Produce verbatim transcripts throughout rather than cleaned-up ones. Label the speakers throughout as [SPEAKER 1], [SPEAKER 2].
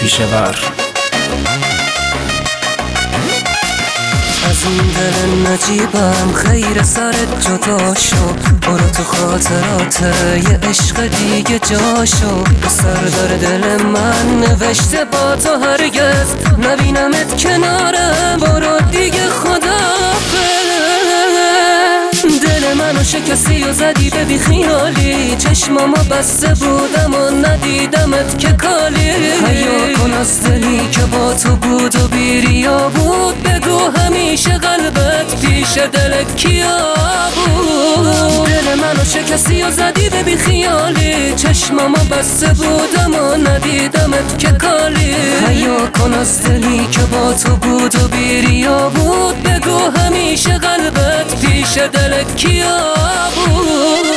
[SPEAKER 1] پیشور.
[SPEAKER 2] از این دل نجیبم خیر سرت جدا شو، برو تو خاطرات یه عشق دیگه جاشو. سردار دل من نوشته با تو هرگز نبینمت کنارم، برو دیگه خداحافظ. دل منو شکستی و زدی به بی خیالی، چشمامو بسته بودم و ندیدمت که کالی. حیا کن از دلی که با تو بود و بیریا بود، بگو همیشه قلبت پیش دل کیا بود. دل منو شکستی و زدی به بی خیالی، چشمامو بسته بودم و ندیدمت که کالی. حیا کن از دلی که با تو بود و بیریا بود، بگو همیشه قلبت پیش دل کیا بود.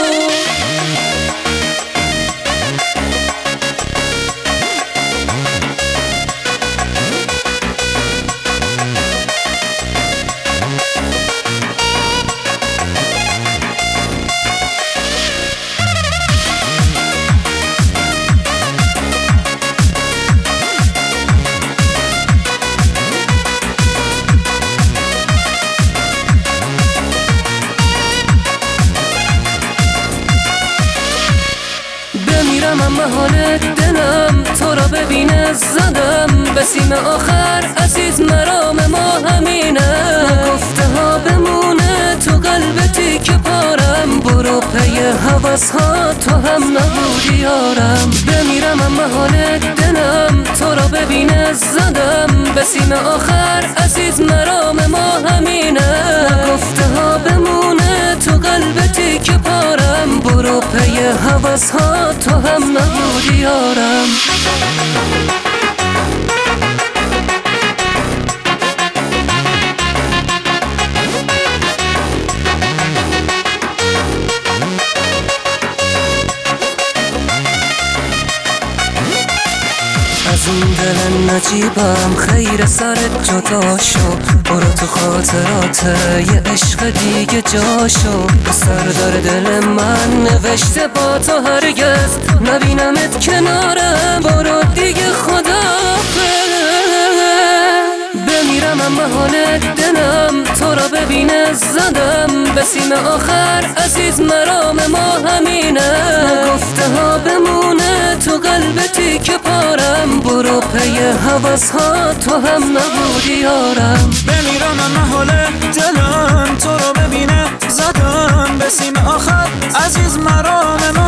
[SPEAKER 2] بمیرم اما حال دلم تو را ببینه زدم به سیم آخر، عزیز مرام ما همینه. گفته ها بمونه تو قلبتی که پارم، برو پی حوث ها تو هم نبودی یارم. بمیرم اما حال دلم تو را ببینه زدم به سیم آخر، عزیز مرام ما همینه. گفته ها بمونه تو قلبتی که پارم، برو پی حوث ها تو هم نبودی یارم. از این دل نجیبم خیر سرت جدا شو، برو تو خاطرات یه عشق دیگه جاشو. سردار دل من نوشته با تو هرگز نبینمت کنارم، برو دیگه خداحافظ. بمیرم اما حال دلم تو را ببینه زدم به سیم آخر، عزیز مرام ما همینه. گفته ها بمونه تو قلبتی که پارم، برو پی حوث ها تو هم نبودی یارم.
[SPEAKER 3] بمیرم اما حال دلم تو را ببینه زدم به سیم آخر، عزیز مرام ما